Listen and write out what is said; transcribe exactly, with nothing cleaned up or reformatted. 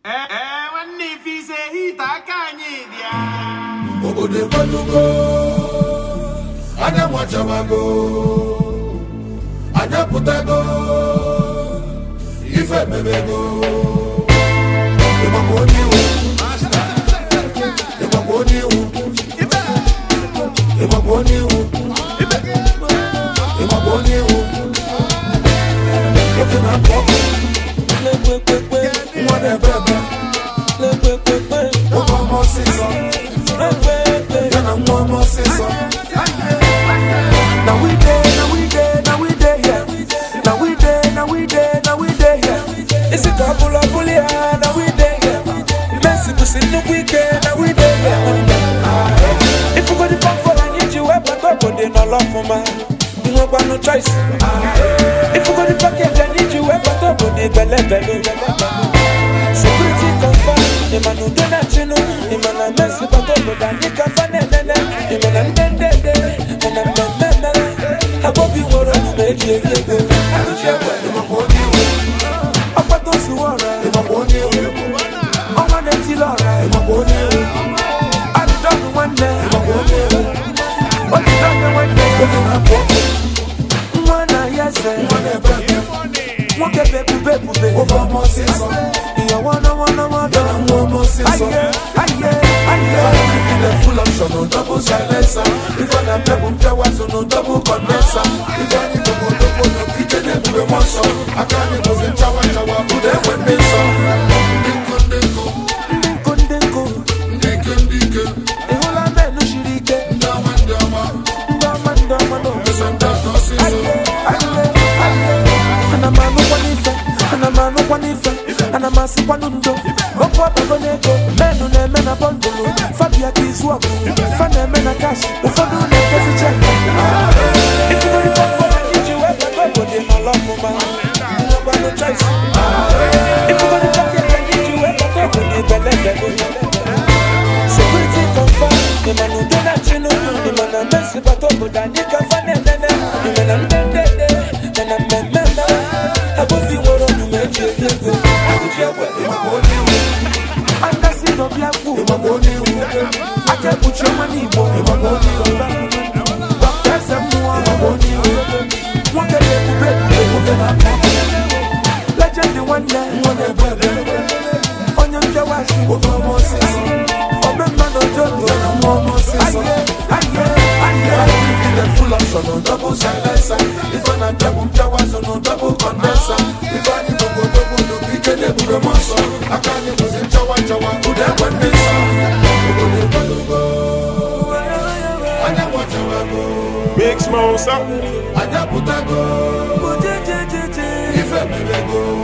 Eh, eh, when if he say he takanye dia. Obodo kwalugo, anya mwachamago, anya putago, ife mebego. Emakoni u, emakoni u, emakoni u, emakoni u. Looking at Papa, whatever. One more season, then I'm one more season. Now we there, now we there, now we there, yeah. Now we there, now we there, now we there, yeah. It's a couple of bully, now we there, yeah. Messi to see the weekend, now we there, yeah. If you got the pump for I need you, I put up, but they not love for man. You don't got no choice. If you got the package, I need you, I put up, but they belly belly. Security confirm, the man who do not you know, the man I mess with, but I need to find it, the man I'm dead, dead, dead, and I'm dead, dead. I hope you were on the make it go. I don't share what you want to do. I'm not those who are right. I'm not going to tell all right. I'm going to I don't one day. I'm going to What you done one day? One day, yes, sir. One day, baby, baby, baby. Over more season. You wanna, wanna, wanna. Then I'm one more season. I get, I get, I get. The full option, no double silencer. If I am double towers, no double condenser. If I need to go to go to kitchen, then we want some. I can't go in shower, shower, put them when they saw. Dinko, dinko, Dinko, dinko. dinko, dinko. The whole of men no shirike. Dama, dama. Dama, dama, no. Listen, that's no I season. get, I get, I get. And I'm a no one if and I'm a no one if and I'm a sick one undo. Go pop a bonego. Men who name men a bundle. Fabia Kiswap. Fan them men a cash. The fun do not get a check. If you don't come for I need you, I got but they not love for man. You don't got no choice. If you got the package, I need you, I got but they belly belly. Security confirm. The man who do not you know. The man a mess with but I need to find it. The man I'm dead dead dead. And I'm dead dead dead. I hope you were on the make it go. I could share what you want to do. I'm not seeing no black wood. I can't put your money more. Doctors and more. One can let you back. Legend the one day. On your Jawashi. Over more season. Oh, man, no joke. One more season. I get, I get. The full option, no double silencer. If I am double towers, no double condenser. If I need to go double to kitchen, then we want some. I can't go in shower, shower, put them when they saw. Big Smoke, Anya putago, ife mebego.